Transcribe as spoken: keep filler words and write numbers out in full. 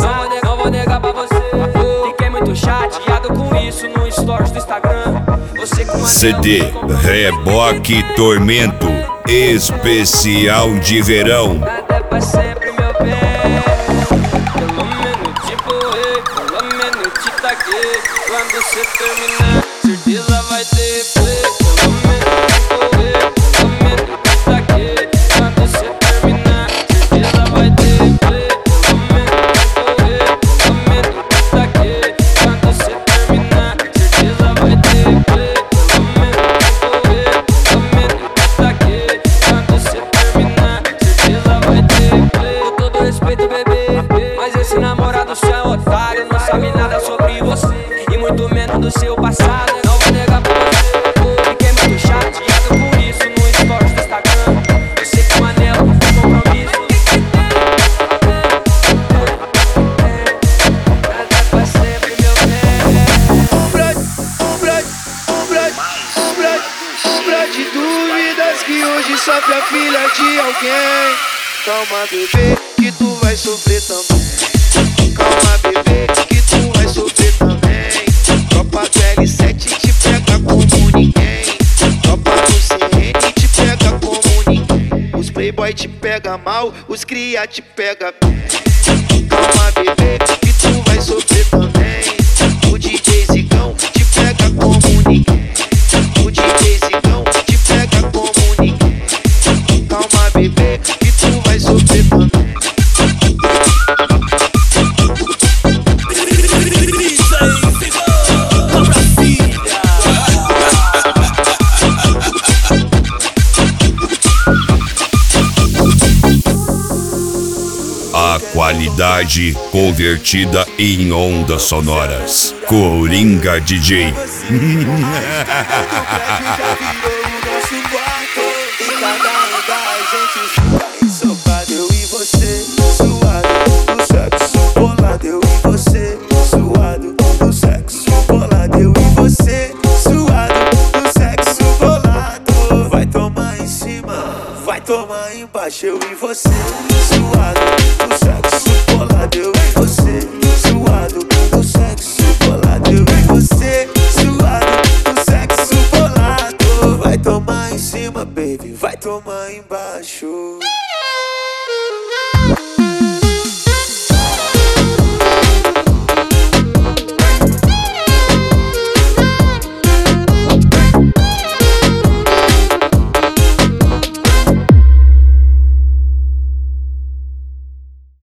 Não vou negar pra você, fiquei muito chateado com isso no stories do Instagram. Você com uma C D Reboque Tormento especial de verão. Até pra sempre, meu bem. Pelo menos te borrei, pelo menos te taguei. Quando você terminar, certeza vai ter play. Pelo menos te borrei, pelo menos te taguei. Quando você terminar, certeza vai ter play. Pelo menos te borrei, pelo menos te taguei. Quando você terminar, certeza vai ter play. Pelo menos te borrei, pelo menos te taguei. Quando você terminar, certeza vai ter play. Com todo respeito, bebê, mas esse namorado seu é otário. Não sabe nada sobre você e muito menos do seu passado. Não vou negar pra você, fiquei muito chateado com isso no stories do Instagram. Você com anel, com compromisso. Até pra sempre, meu bem. Brad, Brad, Brad, Brad, Brad de dúvidas que hoje sofre a filha de alguém. Calma, bebê, que tu vai sofrer também. Calma, bebê, que tu vai sofrer também. Tropa do L sete te pega como ninguém. Tropa do C N te pega como ninguém. Os playboy te pega mal, os cria te pega bem. Calma, bebê, que tu vai sofrer também. O D J Zigão te pega como ninguém. O D J Zigão te pega como ninguém. Calma, bebê, que tu vai sofrer também. A qualidade convertida em ondas sonoras. Coringa D J. Socado eu e você, suado do sexo, bolado eu e você, suado do sexo, bolado eu e você, suado do sexo, bolado. Vai tomar em cima, vai tomar embaixo eu e você, suado do sexo, bolado eu e você, suado do sexo, bolado eu e você, suado do sexo, bolado. Vai tomar em cima, baby, vai tomar embaixo.